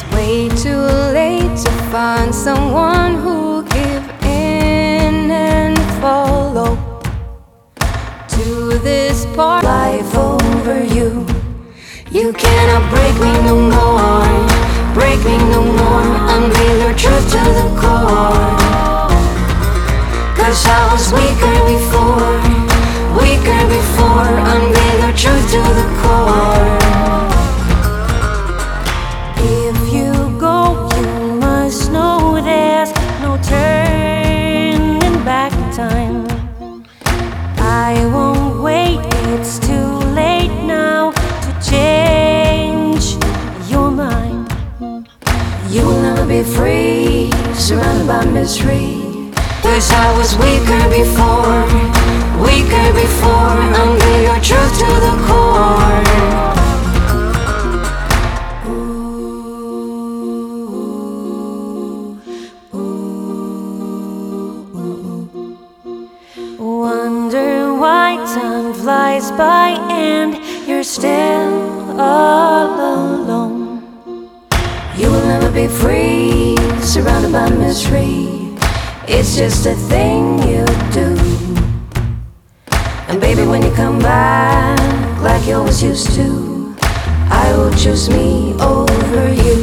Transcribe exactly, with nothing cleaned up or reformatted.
way too late to find someone who'll give in and follow to this part. Life over you. You cannot break me no more, break me no more, unveil your truth to the core. Cause I was weaker before, weaker before, unveil your truth to the core. If you go, you must know there's no turning back time. I won't wait, it's too late now to change your mind. You will never be free, surrounded by misery. Cause I was weaker before, weaker before, unveil your truth to the core. Wonder why time flies by and you're still all alone. You will never be free, surrounded by misery. It's just a thing you do. And baby, when you come back like you always used to, I will choose me over you.